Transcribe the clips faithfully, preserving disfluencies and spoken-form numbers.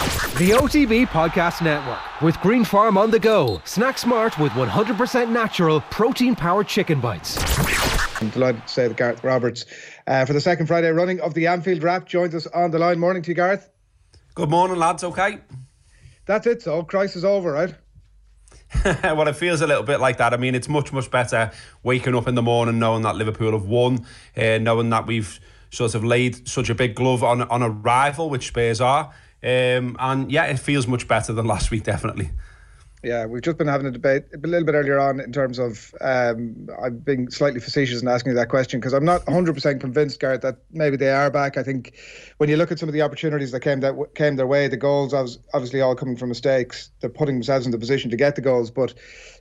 The O T B Podcast Network with Green Farm on the go. Snack smart with one hundred percent natural protein-powered chicken bites. I'm delighted to say that Gareth Roberts, uh, for the second Friday running of the Anfield Wrap, joins us on the line. Morning to you, Gareth. Good morning, lads. Okay? That's it, so crisis over, right? Well, it feels a little bit like that. I mean, it's much, much better waking up in the morning knowing that Liverpool have won, uh, knowing that we've sort of laid such a big glove on, on a rival, which Spurs are. Um, and yeah, it feels much better than last week, definitely. Yeah, we've just been having a debate a little bit earlier on in terms of, um, I'm being slightly facetious in asking you that question because I'm not one hundred percent convinced, Gareth, that maybe they are back. I think when you look at some of the opportunities that came that came their way, the goals obviously all coming from mistakes, they're putting themselves in the position to get the goals, but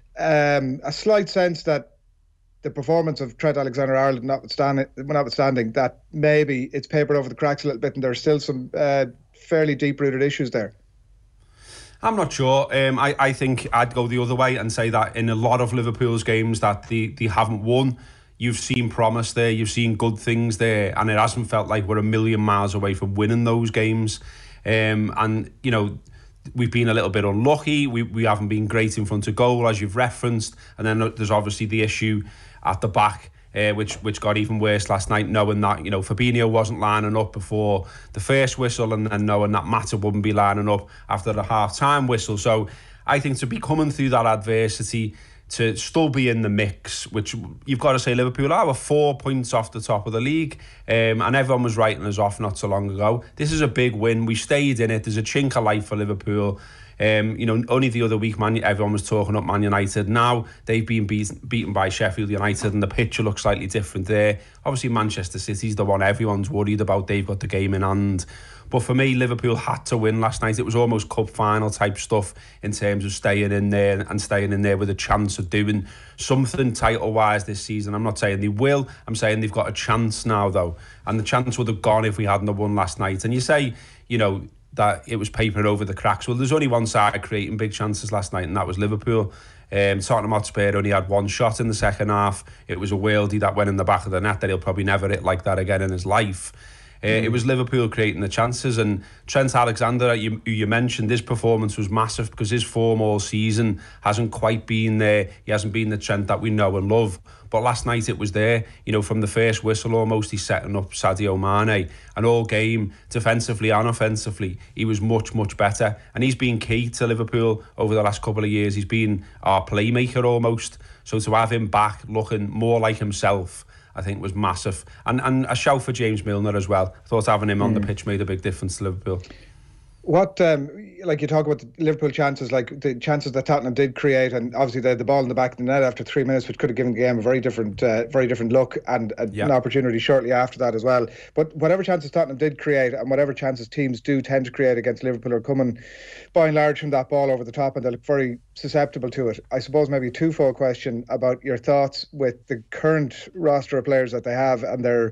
um, a slight sense that the performance of Trent Alexander-Arnold notwithstanding, notwithstanding, that maybe it's papered over the cracks a little bit and there's still some uh, fairly deep-rooted issues there. I'm not sure. Um, I, I think I'd go the other way and say that in a lot of Liverpool's games that they, they haven't won, you've seen promise there, you've seen good things there, and it hasn't felt like we're a million miles away from winning those games. Um, and, you know, we've been a little bit unlucky. We, we haven't been great in front of goal, as you've referenced. And then there's obviously the issue at the back, Uh, which which got even worse last night, knowing that, you know, Fabinho wasn't lining up before the first whistle, and then knowing that Mata wouldn't be lining up after the half-time whistle. So I think to be coming through that adversity, to still be in the mix, which you've got to say Liverpool are, we're four points off the top of the league, um, and everyone was writing us off not so long ago. This is a big win. We stayed in it. There's a chink of life for Liverpool. Um, you know, only the other week, man, everyone was talking up Man United. Now they've been beat, beaten by Sheffield United, and the picture looks slightly different there. Obviously, Manchester City's the one everyone's worried about. They've got the game in hand. But for me, Liverpool had to win last night. It was almost cup final type stuff in terms of staying in there and staying in there with a chance of doing something title-wise this season. I'm not saying they will. I'm saying they've got a chance now, though. And the chance would have gone if we hadn't have won last night. And you say, you know, that it was papering over the cracks. Well, there's only one side creating big chances last night, and that was Liverpool. Um, Tottenham Hotspur only had one shot in the second half. It was a worldie that went in the back of the net that he'll probably never hit like that again in his life. Uh, mm. It was Liverpool creating the chances, and Trent Alexander, you, who you mentioned, his performance was massive because his form all season hasn't quite been there. He hasn't been the Trent that we know and love. But last night it was there, you know, from the first whistle almost, he's setting up Sadio Mane. And all game, defensively and offensively, he was much, much better. And he's been key to Liverpool over the last couple of years. He's been our playmaker almost. So to have him back looking more like himself, I think was massive. And and a shout for James Milner as well. I thought having him on mm. the pitch made a big difference to Liverpool. What, um, like you talk about the Liverpool chances, like the chances that Tottenham did create, and obviously they had the ball in the back of the net after three minutes, which could have given the game a very different, uh, very different look, and uh, yeah. an opportunity shortly after that as well. But whatever chances Tottenham did create, and whatever chances teams do tend to create against Liverpool, are coming by and large from that ball over the top, and they look very susceptible to it. I suppose maybe a twofold question about your thoughts with the current roster of players that they have and their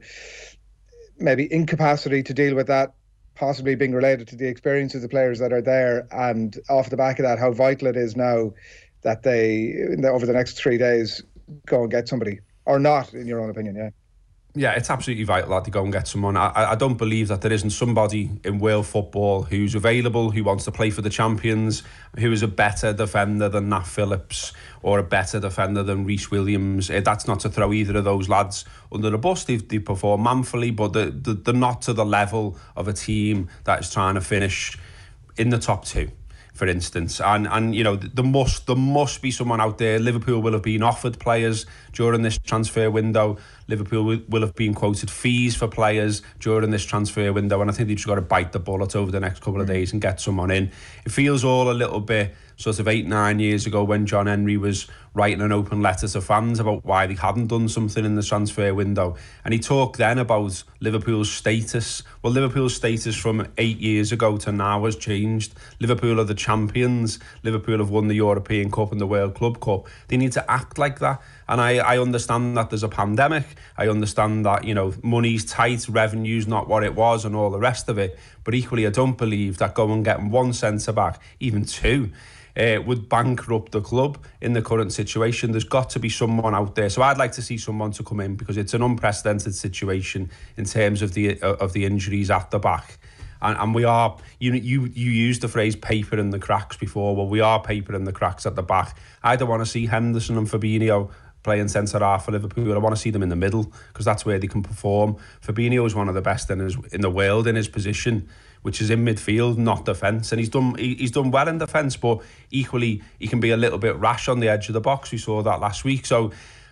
maybe incapacity to deal with that, possibly being related to the experience of the players that are there, and off the back of that, how vital it is now that they, over the next three days, go and get somebody, or not, in your own opinion, yeah? Yeah, it's absolutely vital that they go and get someone. I, I don't believe that there isn't somebody in world football who's available, who wants to play for the champions, who is a better defender than Nat Phillips or a better defender than Reece Williams. That's not to throw either of those lads under the bus. They've, they perform manfully, but they're, they're not to the level of a team that is trying to finish in the top two, for instance. And and you know, there must there must be someone out there. Liverpool will have been offered players during this transfer window. Liverpool will, will have been quoted fees for players during this transfer window, and I think they've just got to bite the bullet over the next couple of days and get someone in. It feels all a little bit sort of eight, nine years ago when John Henry was writing an open letter to fans about why they hadn't done something in the transfer window. And he talked then about Liverpool's status. Well, Liverpool's status from eight years ago to now has changed. Liverpool are the champions. Liverpool have won the European Cup and the World Club Cup. They need to act like that. And I, I understand that there's a pandemic. I understand that, you know, money's tight, revenue's not what it was and all the rest of it. But equally, I don't believe that going and getting one centre back, even two, Uh, would bankrupt the club in the current situation. There's got to be someone out there. So I'd like to see someone to come in, because it's an unprecedented situation in terms of the uh, of the injuries at the back. And, and we are, you you you used the phrase paper in the cracks before. Well, we are paper in the cracks at the back. I don't want to see Henderson and Fabinho playing centre half for Liverpool. I want to see them in the middle because that's where they can perform. Fabinho is one of the best in his in the world in his position, which is in midfield, not defence. And he's done he, he's done well in defence, but equally he can be a little bit rash on the edge of the box. We saw that last week. So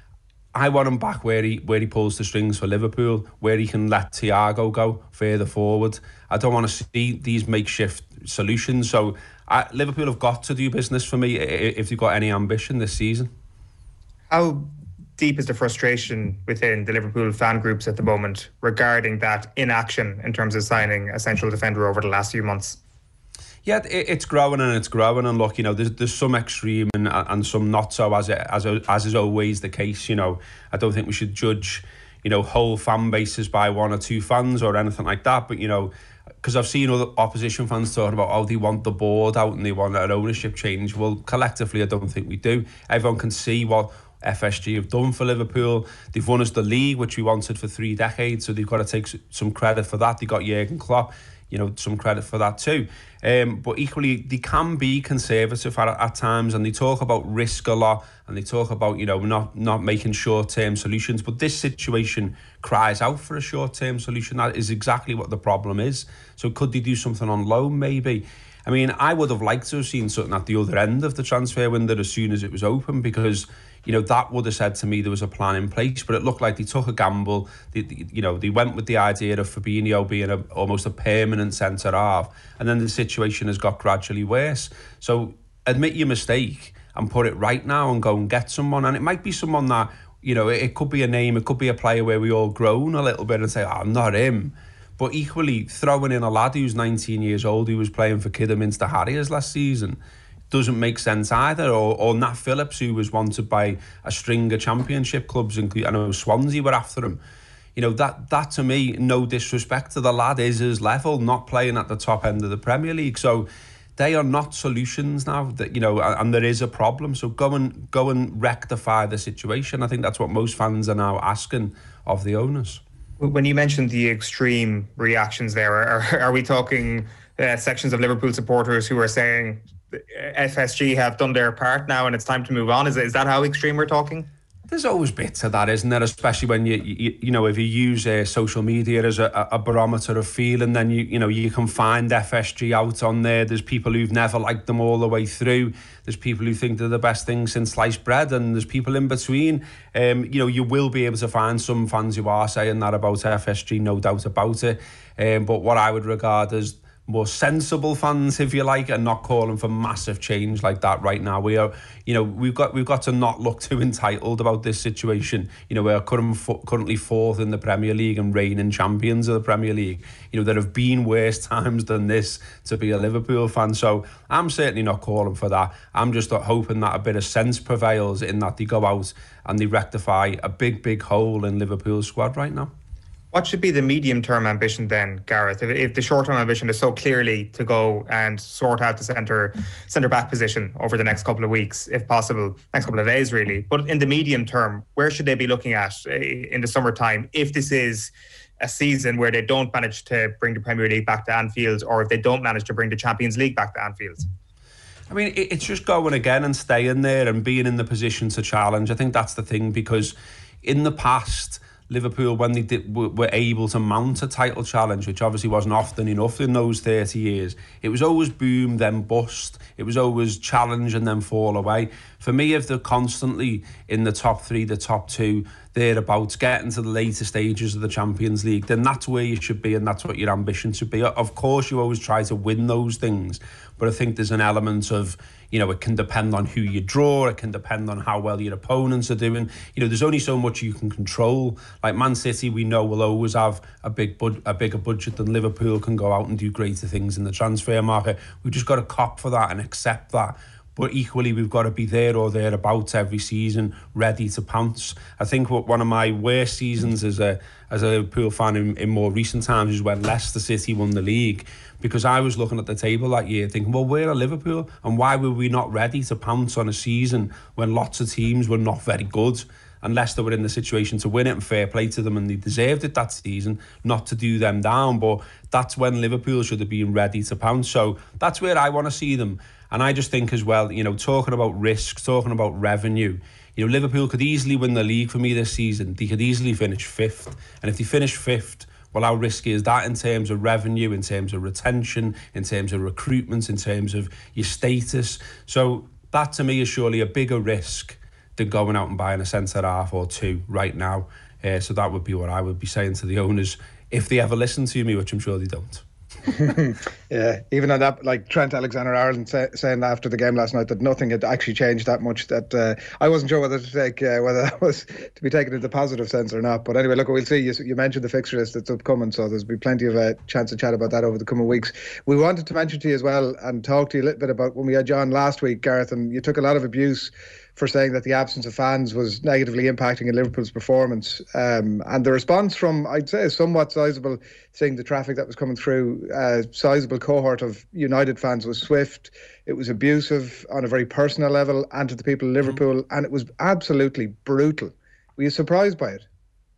I want him back where he where he pulls the strings for Liverpool, where he can let Thiago go further forward. I don't want to see these makeshift solutions. So I, Liverpool have got to do business for me if they've got any ambition this season. How deep is the frustration within the Liverpool fan groups at the moment regarding that inaction in terms of signing a central defender over the last few months? Yeah, it, it's growing and it's growing, and look, you know, there's there's some extreme and and some not so, as it, as as is always the case. You know, I don't think we should judge, you know, whole fan bases by one or two fans or anything like that. But you know, because I've seen other opposition fans talking about, oh, they want the board out and they want an ownership change. Well, collectively, I don't think we do. Everyone can see what F S G have done for Liverpool. They've won us the league, which we wanted for three decades, so they've got to take some credit for that. They got Jurgen Klopp, you know, some credit for that too. Um, but equally, they can be conservative at, at times, and they talk about risk a lot, and they talk about, you know, not not making short-term solutions. But this situation cries out for a short-term solution. That is exactly what the problem is. So could they do something on loan, maybe? I mean, I would have liked to have seen something at the other end of the transfer window as soon as it was open, because, you know, that would have said to me there was a plan in place. But it looked like they took a gamble. They, they, you know, they went with the idea of Fabinho being a, almost a permanent centre half, and then the situation has got gradually worse. So admit your mistake and put it right now and go and get someone. And it might be someone that, you know, it, it could be a name, it could be a player where we all groan a little bit and say, oh, not him. But equally, throwing in a lad who's nineteen years old, who was playing for Kidderminster Harriers last season, doesn't make sense either. Or, or Nat Phillips, who was wanted by a string of championship clubs, including, I know Swansea were after him. You know, that that to me, no disrespect to the lad, is his level, not playing at the top end of the Premier League. So they are not solutions now, that, you know, and there is a problem. So go and go and rectify the situation. I think that's what most fans are now asking of the owners. When you mentioned the extreme reactions there, are, are we talking uh, sections of Liverpool supporters who are saying F S G have done their part now and it's time to move on? Is, is that how extreme we're talking? There's always bits of that, isn't there? Especially when you, you, you know, if you use uh, social media as a, a barometer of feeling, then you, you know, you can find F S G out on there. There's people who've never liked them all the way through. There's people who think they're the best thing since sliced bread, and there's people in between. Um, you know, you will be able to find some fans who are saying that about F S G, no doubt about it. Um, but what I would regard as more sensible fans, if you like, and not calling for massive change like that right now. We are, you know, we've got we've got to not look too entitled about this situation. You know, we're currently fourth in the Premier League and reigning champions of the Premier League. You know, there have been worse times than this to be a Liverpool fan. So I'm certainly not calling for that. I'm just hoping that a bit of sense prevails in that they go out and they rectify a big, big hole in Liverpool's squad right now. What should be the medium-term ambition then, Gareth? If, if the short-term ambition is so clearly to go and sort out the centre centre back position over the next couple of weeks, if possible, next couple of days really. But in the medium term, where should they be looking at in the summertime if this is a season where they don't manage to bring the Premier League back to Anfield, or if they don't manage to bring the Champions League back to Anfield? I mean, it's just going again and staying there and being in the position to challenge. I think that's the thing, because in the past, Liverpool, when they did, were able to mount a title challenge, which obviously wasn't often enough in those thirty years, it was always boom, then bust. It was always challenge and then fall away. For me, if they're constantly in the top three, the top two, thereabouts, getting to the later stages of the Champions League, then that's where you should be and that's what your ambition should be. Of course, you always try to win those things, but I think there's an element of, you know, it can depend on who you draw, it can depend on how well your opponents are doing. You know, there's only so much you can control. Like Man City, we know will always have a big bud- a bigger budget than Liverpool, can go out and do greater things in the transfer market. We've just got to cop for that and accept that. But equally, we've got to be there or thereabouts every season, ready to pounce. I think what one of my worst seasons as a as a Liverpool fan in, in more recent times is when Leicester City won the league, because I was looking at the table that year thinking, well, where are Liverpool? And why were we not ready to pounce on a season when lots of teams were not very good? and Leicester were in the situation to win it, and fair play to them, and they deserved it that season, not to do them down. But that's when Liverpool should have been ready to pounce. So that's where I want to see them. And I just think as well, you know, talking about risks, talking about revenue, you know, Liverpool could easily win the league for me this season. They could easily finish fifth. And if they finish fifth, well, how risky is that in terms of revenue, in terms of retention, in terms of recruitment, in terms of your status? So that to me is surely a bigger risk than going out and buying a centre half or two right now. Uh, so that would be what I would be saying to the owners if they ever listen to me, which I'm sure they don't. Yeah, even on that, like Trent Alexander-Arnold say, saying after the game last night that nothing had actually changed that much, that uh, I wasn't sure whether to take uh, whether that was to be taken in the positive sense or not. But anyway, look, we'll see. You, you mentioned the fixture list that's upcoming, so there's be plenty of a uh, chance to chat about that over the coming weeks. We wanted to mention to you as well and talk to you a little bit about when we had John last week, Gareth, and you took a lot of abuse for saying that the absence of fans was negatively impacting in Liverpool's performance. Um, and the response from, I'd say, a somewhat sizable, seeing the traffic that was coming through, a uh, sizable cohort of United fans was swift. It was abusive on a very personal level and to the people of Liverpool, mm-hmm. and it was absolutely brutal. Were you surprised by it?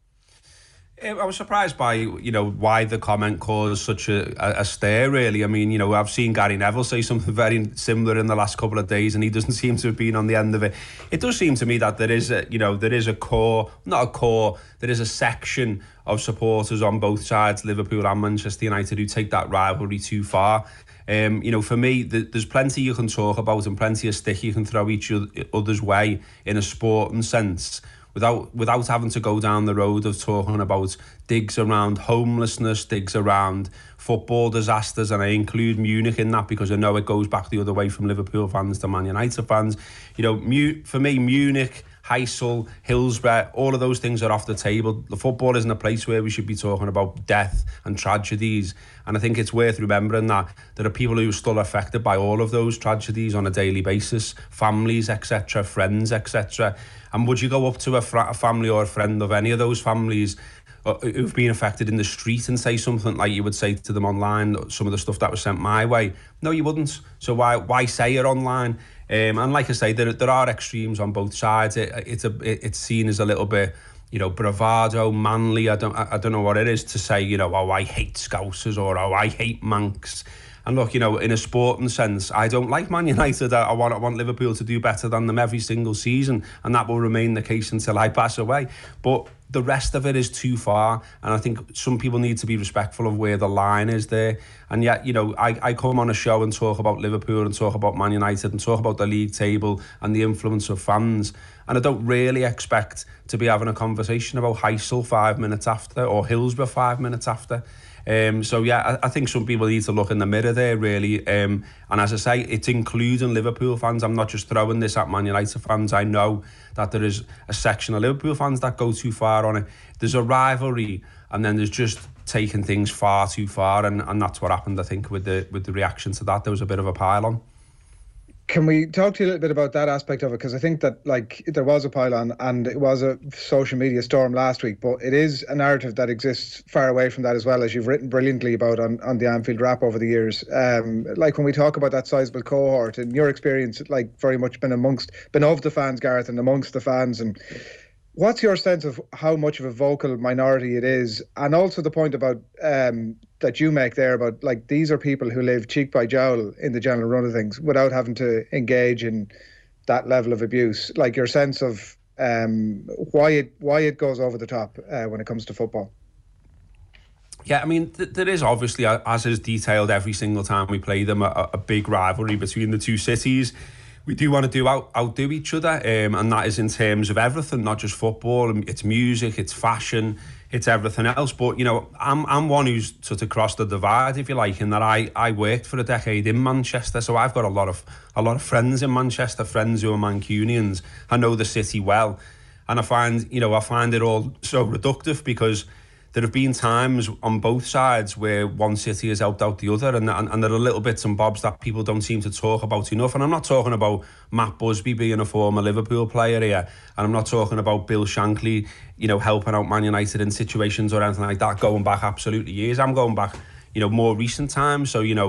I was surprised by, you know, why the comment caused such a, a, a stir, really. I mean, you know, I've seen Gary Neville say something very similar in the last couple of days, and he doesn't seem to have been on the end of it. It does seem to me that there is a, you know, there is a core, not a core, there is a section of supporters on both sides, Liverpool and Manchester United, who take that rivalry too far. Um, you know, for me, th- there's plenty you can talk about and plenty of stick you can throw each other's way in a sporting sense, without without having to go down the road of talking about digs around homelessness, digs around football disasters, and I include Munich in that because I know it goes back the other way from Liverpool fans to Man United fans. You know, Mu- for me, Munich, Heysel, Hillsborough, all of those things are off the table. The football isn't a place where we should be talking about death and tragedies. And I think it's worth remembering that there are people who are still affected by all of those tragedies on a daily basis, families, et cetera, friends, et cetera. And would you go up to a, fr- a family or a friend of any of those families who've been affected in the street and say something like you would say to them online, some of the stuff that was sent my way? No, you wouldn't. So why why say it online? Um, and like I say, there there are extremes on both sides. It, it's a it, it's seen as a little bit, you know, bravado, manly. I don't I, I don't know what it is to say, you know, oh, I hate Scousers, or oh, I hate Manx. And look, you know, in a sporting sense, I don't like Man United. I want I want Liverpool to do better than them every single season, and that will remain the case until I pass away. But the rest of it is too far, and I think some people need to be respectful of where the line is there. And yet, you know, I, I come on a show and talk about Liverpool and talk about Man United and talk about the league table and the influence of fans, and I don't really expect to be having a conversation about Heysel five minutes after or Hillsborough five minutes after. Um, so yeah, I, I think some people need to look in the mirror there, really. Um, and as I say, it's including Liverpool fans. I'm not just throwing this at Man United fans. I know that there is a section of Liverpool fans that go too far on it. There's a rivalry, and then there's just taking things far too far, and, and that's what happened, I think, with the with the reaction to that. There was a bit of a pile-on. Can we talk to you a little bit about that aspect of it? Because I think that, like, there was a pile-on and it was a social media storm last week, but it is a narrative that exists far away from that as well, as you've written brilliantly about on, on the Anfield Wrap over the years. Um, like, when we talk about that sizable cohort, in your experience, like, very much been amongst, been of the fans, Gareth, and amongst the fans, and what's your sense of how much of a vocal minority it is? And also the point about um, that you make there about, like, these are people who live cheek by jowl in the general run of things without having to engage in that level of abuse. Like, your sense of um, why it why it goes over the top uh, when it comes to football. Yeah, I mean, th- there is obviously, as is detailed every single time we play them, a, a big rivalry between the two cities. We do want to do out, outdo each other, um, and that is in terms of everything, not just football. It's music, it's fashion, it's everything else. But, you know, I'm I'm one who's sort of crossed the divide, if you like, in that I, I worked for a decade in Manchester, so I've got a lot of a lot of friends in Manchester, friends who are Mancunians. I know the city well, and I find, you know, I find it all so reductive because there have been times on both sides where one city has helped out the other, and, and, and there are little bits and bobs that people don't seem to talk about enough. And I'm not talking about Matt Busby being a former Liverpool player here, and I'm not talking about Bill Shankly, you know, helping out Man United in situations or anything like that, going back absolutely years. I'm going back, you know, more recent times. So, you know,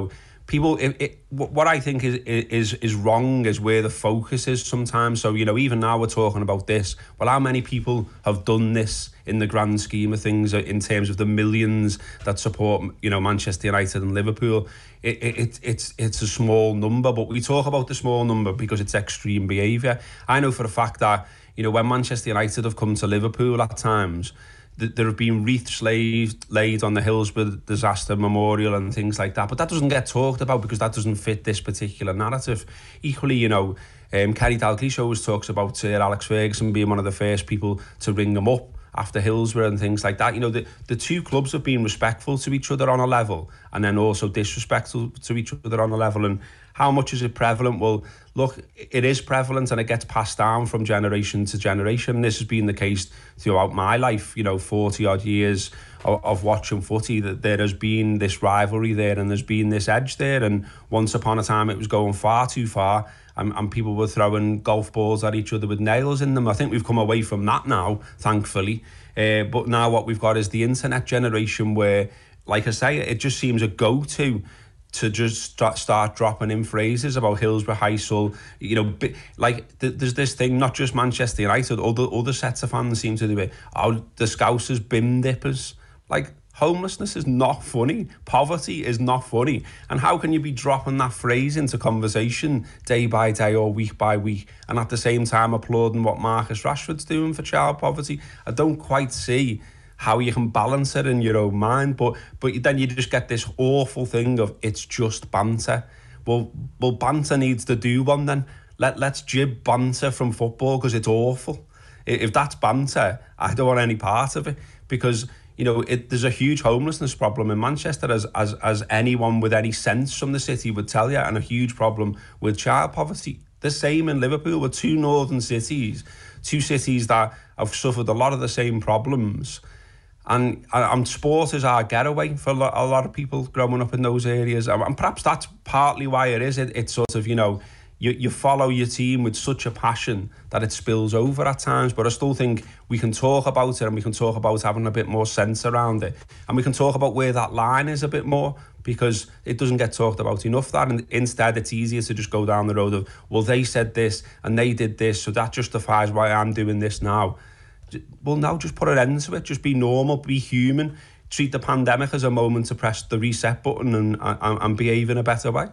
people, it, it, what I think is, is is wrong is where the focus is sometimes. So, you know, even now we're talking about this. Well, how many people have done this in the grand scheme of things in terms of the millions that support, you know, Manchester United and Liverpool? It, it, it's it's a small number, but we talk about the small number because it's extreme behaviour. I know for a fact that, you know, when Manchester United have come to Liverpool at times, there have been wreaths laid, laid on the Hillsborough disaster memorial and things like that, but that doesn't get talked about because that doesn't fit this particular narrative. Equally, you know, um, Kerry Dalglish always talks about Sir Alex Ferguson being one of the first people to ring him up after Hillsborough and things like that. You know, the, the two clubs have been respectful to each other on a level and then also disrespectful to each other on a level. And how much is it prevalent? Well, look, it is prevalent and it gets passed down from generation to generation. This has been the case throughout my life, you know, forty odd years of, of watching footy, that there has been this rivalry there and there's been this edge there. And once upon a time it was going far too far and, and people were throwing golf balls at each other with nails in them. I think we've come away from that now, thankfully. Uh, but now what we've got is the internet generation where, like I say, it just seems a go-to to just start, start dropping in phrases about Hillsborough, Heysel, you know, like th- there's this thing, not just Manchester United, other other sets of fans seem to do it. Oh, the Scousers, bin dippers. Like, homelessness is not funny. Poverty is not funny. And how can you be dropping that phrase into conversation day by day or week by week and at the same time applauding what Marcus Rashford's doing for child poverty? I don't quite see how you can balance it in your own mind, but but then you just get this awful thing of it's just banter. Well, well, banter needs to do one then. Let, let's jib banter from football because it's awful. If that's banter, I don't want any part of it because, you know, it, there's a huge homelessness problem in Manchester, as, as, as anyone with any sense from the city would tell you, and a huge problem with child poverty. The same in Liverpool, with two northern cities, two cities that have suffered a lot of the same problems. And, and sport is our getaway for a lot, a lot of people growing up in those areas. And perhaps that's partly why it is. It, it's sort of, you know, you, you follow your team with such a passion that it spills over at times. But I still think we can talk about it and we can talk about having a bit more sense around it. And we can talk about where that line is a bit more because it doesn't get talked about enough. That and instead it's easier to just go down the road of, well, they said this and they did this, so that justifies why I'm doing this now. Well, now just put an end to it. Just be normal, be human. Treat the pandemic as a moment to press the reset button and, and, and behave in a better way.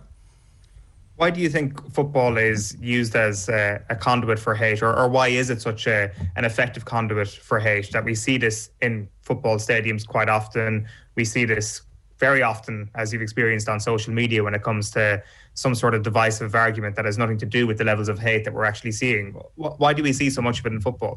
Why do you think football is used as a, a conduit for hate, or, or why is it such a, an effective conduit for hate? That we see this in football stadiums quite often. We see this very often, as you've experienced on social media, when it comes to some sort of divisive argument that has nothing to do with the levels of hate that we're actually seeing. Why do we see so much of it in football?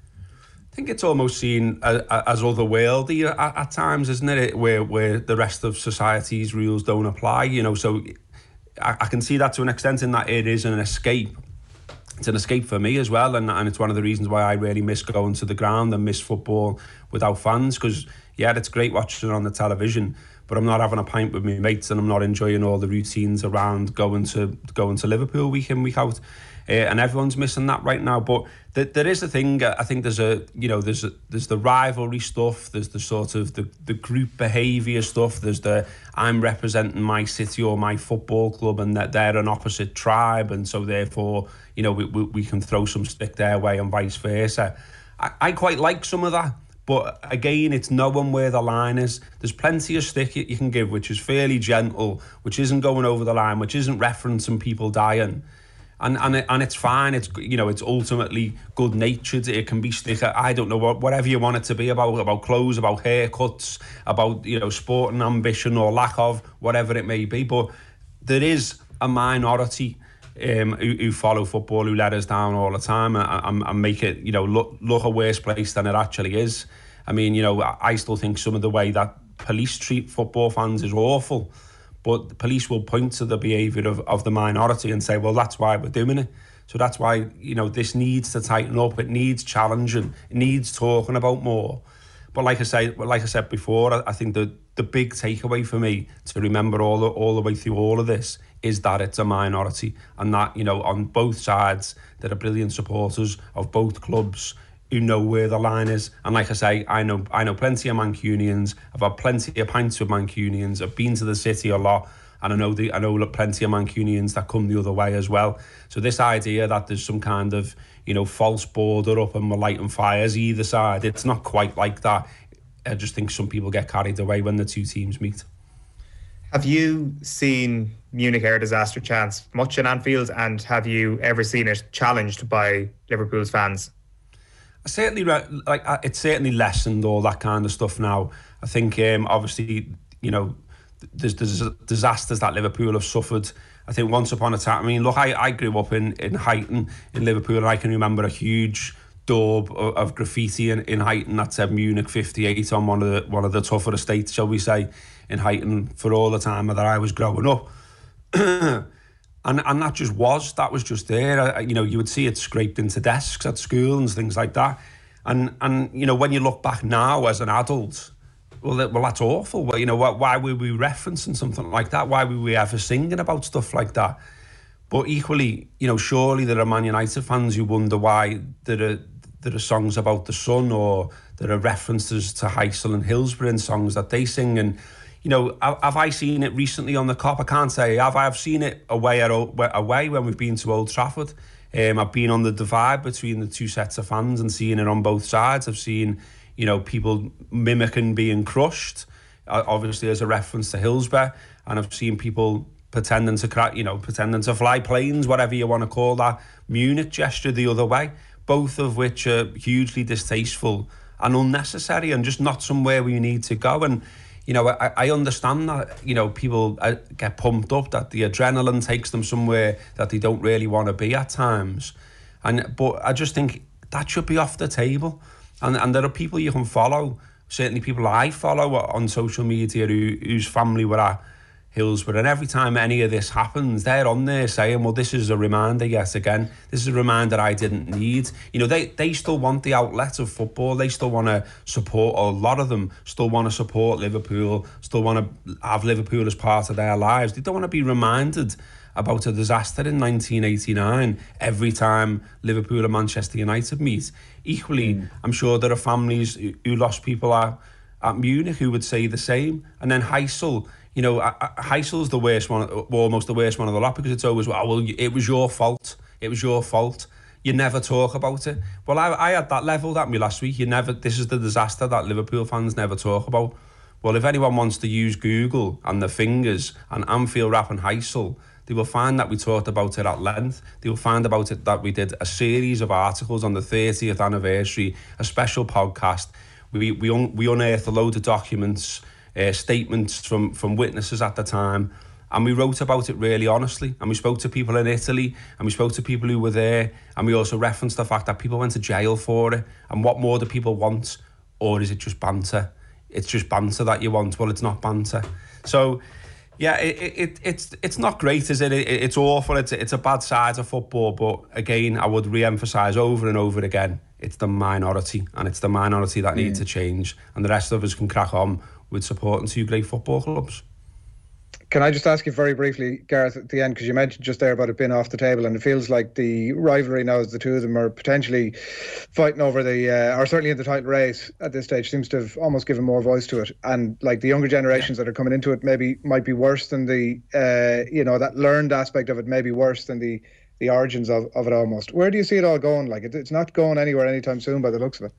I think it's almost seen as, as otherworldly at, at times, isn't it? Where where the rest of society's rules don't apply, you know. So I, I can see that to an extent in that it is an escape. It's an escape for me as well, and, and it's one of the reasons why I really miss going to the ground and miss football without fans. Because yeah, it's great watching it on the television, but I'm not having a pint with my mates and I'm not enjoying all the routines around going to going to Liverpool week in, week out. Uh, and everyone's missing that right now. But th- there is a thing. Uh, I think there's a, you know, there's a, there's the rivalry stuff. There's the sort of the, the group behaviour stuff. There's the I'm representing my city or my football club, and that they're an opposite tribe, and so therefore, you know, we we, we can throw some stick their way and vice versa. I, I quite like some of that. But again, it's knowing where the line is. There's plenty of stick you can give, which is fairly gentle, which isn't going over the line, which isn't referencing people dying. And and it, and it's fine. It's, you know, it's ultimately good natured. It can be stick. I don't know what whatever you want it to be about about clothes, about haircuts, about, you know, sport and ambition or lack of, whatever it may be. But there is a minority um, who, who follow football, who let us down all the time and, and, and make it, you know, look look a worse place than it actually is. I mean, you know, I still think some of the way that police treat football fans is awful. But the police will point to the behaviour of, of the minority and say, well, that's why we're doing it. So that's why, you know, this needs to tighten up. It needs challenging. It needs talking about more. But like I say, like I said before, I, I think the the big takeaway for me to remember all the, all the way through all of this is that it's a minority, and that, you know, on both sides, there are brilliant supporters of both clubs who know where the line is. And like I say, I know I know plenty of Mancunians. I've had plenty of pints with Mancunians. I've been to the city a lot. And I know the I know plenty of Mancunians that come the other way as well. So this idea that there's some kind of, you know, false border up and we're lighting fires either side, it's not quite like that. I just think some people get carried away when the two teams meet. Have you seen Munich air disaster chants much in Anfield, and have you ever seen it challenged by Liverpool's fans? Certainly, like it's certainly lessened all that kind of stuff now. I think, um, obviously, you know, there's, there's disasters that Liverpool have suffered. I think once upon a time, I mean, look, I, I grew up in in Huyton in Liverpool, and I can remember a huge daub of, of graffiti in, in Huyton that said Munich fifty-eight on one of the one of the tougher estates, shall we say, in Huyton for all the time that I was growing up. And and that just was, that was just there. I, you know, you would see it scraped into desks at school and things like that. And, and you know, when you look back now as an adult, well, that, well that's awful. Well, you know, why, why were we referencing something like that? Why were we ever singing about stuff like that? But equally, you know, surely there are Man United fans who wonder why there are, there are songs about the sun, or there are references to Heysel and Hillsborough in songs that they sing. And you know, have I seen it recently on the Kop? I can't say. Have I have seen it away at away when we've been to Old Trafford. Um, I've been on the divide between the two sets of fans and seeing it on both sides. I've seen, you know, people mimicking being crushed, uh, obviously as a reference to Hillsborough, and I've seen people pretending to crack, you know, pretending to fly planes, whatever you want to call that Munich gesture the other way. Both of which are hugely distasteful and unnecessary, and just not somewhere we need to go. And you know, I, I understand that, you know, people get pumped up, that the adrenaline takes them somewhere that they don't really want to be at times. And but I just think that should be off the table. And and there are people you can follow, certainly people I follow on social media who, whose family were at Hillsborough, and every time any of this happens, they're on there saying, well, this is a reminder yet again. This is a reminder I didn't need. You know, they, they still want the outlet of football. They still want to support, a lot of them still want to support Liverpool, still want to have Liverpool as part of their lives. They don't want to be reminded about a disaster in nineteen eighty-nine every time Liverpool and Manchester United meet. Equally, mm. I'm sure there are families who, who lost people at, at Munich who would say the same. And then Heysel, you know, Heisel's the worst one, almost the worst one of the lot, because it's always, oh, well, it was your fault. It was your fault. You never talk about it. Well, I, I had that levelled at me last week. You never, this is the disaster that Liverpool fans never talk about. Well, if anyone wants to use Google and their fingers and Anfield Rap and Heysel, they will find that we talked about it at length. They will find about it that we did a series of articles on the thirtieth anniversary, a special podcast. We we un, we unearthed a load of documents, Uh, statements from, from witnesses at the time, and we wrote about it really honestly, and we spoke to people in Italy, and we spoke to people who were there, and we also referenced the fact that people went to jail for it. And what more do people want? Or is it just banter? It's just banter that you want. Well, it's not banter. So yeah, it, it it's it's not great, is it? it it's awful. It's it's a bad side of football. But again, I would re-emphasise over and over again, it's the minority, and it's the minority that mm. need to change, and the rest of us can crack on with supporting two great football clubs. Can I just ask you very briefly, Gareth, at the end, because you mentioned just there about it being off the table, and it feels like the rivalry now, as the two of them are potentially fighting over the, uh, or certainly in the title race at this stage, seems to have almost given more voice to it. And like the younger generations yeah. that are coming into it maybe might be worse than the, uh, you know, that learned aspect of it may be worse than the the origins of, of it almost. Where do you see it all going? Like it, it's not going anywhere anytime soon by the looks of it.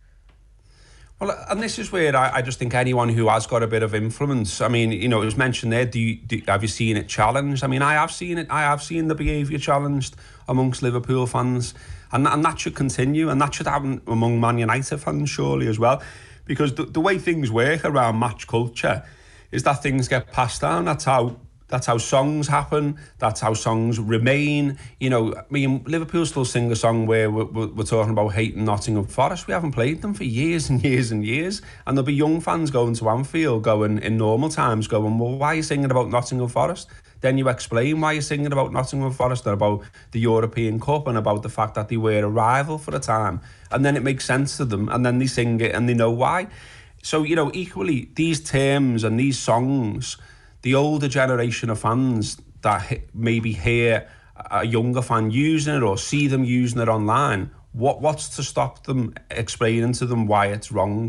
Well, and this is where I, I just think anyone who has got a bit of influence, I mean, you know, it was mentioned there, do you, do, have you seen it challenged? I mean, I have seen it. I have seen the behaviour challenged amongst Liverpool fans, and, and that should continue, and that should happen among Man United fans surely as well, because the, the way things work around match culture is that things get passed down. That's how That's how songs happen. That's how songs remain. You know, I mean, Liverpool still sing a song where we're, we're talking about hating Nottingham Forest. We haven't played them for years and years and years. And there'll be young fans going to Anfield going, in normal times, going, well, why are you singing about Nottingham Forest? Then you explain why you're singing about Nottingham Forest and about the European Cup and about the fact that they were a rival for a time. And then it makes sense to them. And then they sing it and they know why. So, you know, equally, these terms and these songs, the older generation of fans that maybe hear a younger fan using it or see them using it online, what what's to stop them explaining to them why it's wrong?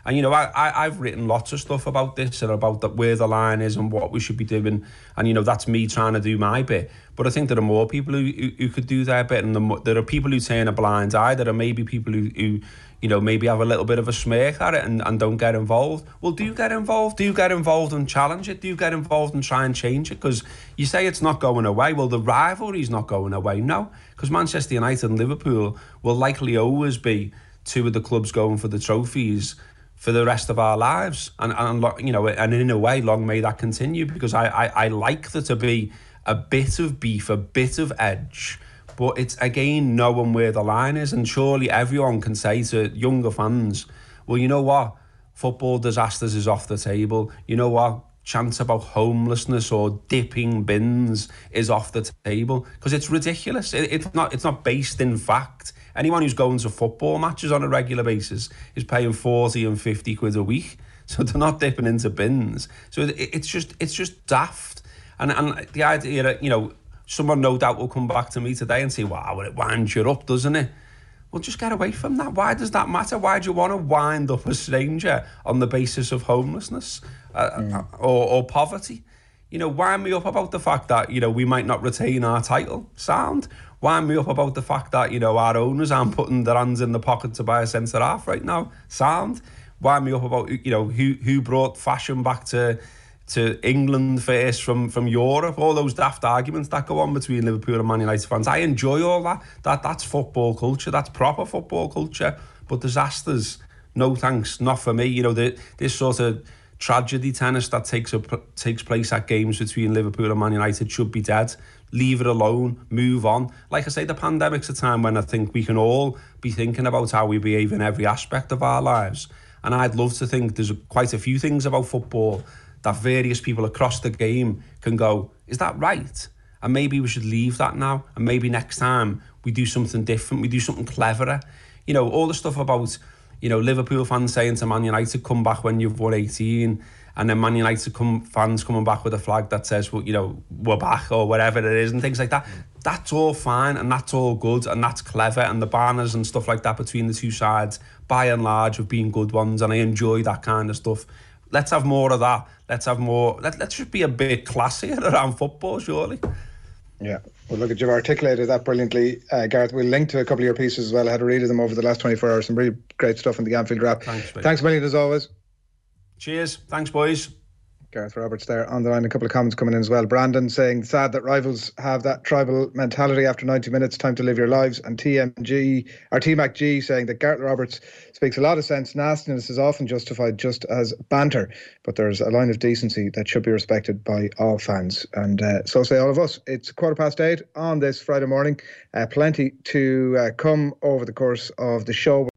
And, you know, I, I, I've written lots of stuff about this and about the, where the line is and what we should be doing. And, you know, that's me trying to do my bit. But I think there are more people who, who, who could do their bit. And the, there are people who turn a blind eye. There are maybe people who, who you know, maybe have a little bit of a smirk at it and, and don't get involved. Well, do get involved. Do get involved and challenge it. Do get involved and try and change it. Because you say it's not going away. Well, the rivalry's not going away. No. Because Manchester United and Liverpool will likely always be two of the clubs going for the trophies for the rest of our lives, and and you know, and in a way, long may that continue, because I, I I like there to be a bit of beef, a bit of edge, but it's again knowing where the line is. And surely everyone can say to younger fans, well, you know what, football disasters is off the table. You know what, chants about homelessness or dipping bins is off the table, because it's ridiculous. It, it's not it's not based in fact. Anyone who's going to football matches on a regular basis is paying forty and fifty quid a week, so they're not dipping into bins. So it, it's just it's just daft. And and the idea that, you know, someone no doubt will come back to me today and say, wow, well, it winds you up, doesn't it? Well, just get away from that. Why does that matter? Why do you want to wind up a stranger on the basis of homelessness uh, mm. or, or poverty? You know, wind me up about the fact that, you know, we might not retain our title. Sound. Wind me up about the fact that, you know, our owners aren't putting their hands in the pocket to buy a centre half right now. Sound. Wind me up about, you know, who who brought fashion back to to England first from from Europe. All those daft arguments that go on between Liverpool and Man United fans. I enjoy all that. That that's football culture. That's proper football culture. But disasters, no thanks, not for me. You know, the, this sort of tragedy tennis that takes a, takes place at games between Liverpool and Man United should be dead. Leave it alone, move on. Like I say, the pandemic's a time when I think we can all be thinking about how we behave in every aspect of our lives. And I'd love to think there's quite a few things about football that various people across the game can go, is that right? And maybe we should leave that now. And maybe next time we do something different, we do something cleverer. You know, all the stuff about, you know, Liverpool fans saying to Man United, come back when you've won eighteen, and then Man United come, fans coming back with a flag that says, well, you know, we're back, or whatever it is, and things like that. That's all fine, and that's all good, and that's clever, and the banners and stuff like that between the two sides, by and large, have been good ones, and I enjoy that kind of stuff. Let's have more of that. Let's have more. Let, let's just be a bit classier around football, surely. Yeah, well, look, you've articulated that brilliantly, uh, Gareth. We'll link to a couple of your pieces as well. I had a read of them over the last twenty-four hours. Some really great stuff in the Anfield Wrap. Thanks, mate. Thanks a million as always. Cheers. Thanks, boys. Gareth Roberts there on the line. A couple of comments coming in as well. Brandon saying, sad that rivals have that tribal mentality after ninety minutes, time to live your lives. And T M G, or T Mac G, saying that Gareth Roberts speaks a lot of sense. Nastiness is often justified just as banter, but there's a line of decency that should be respected by all fans. And uh, so say all of us. It's quarter past eight on this Friday morning. Uh, plenty to uh, come over the course of the show.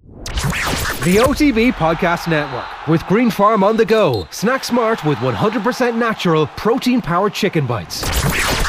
The O T B Podcast Network, with Green Farm on the go. Snack smart with one hundred percent natural protein-powered chicken bites.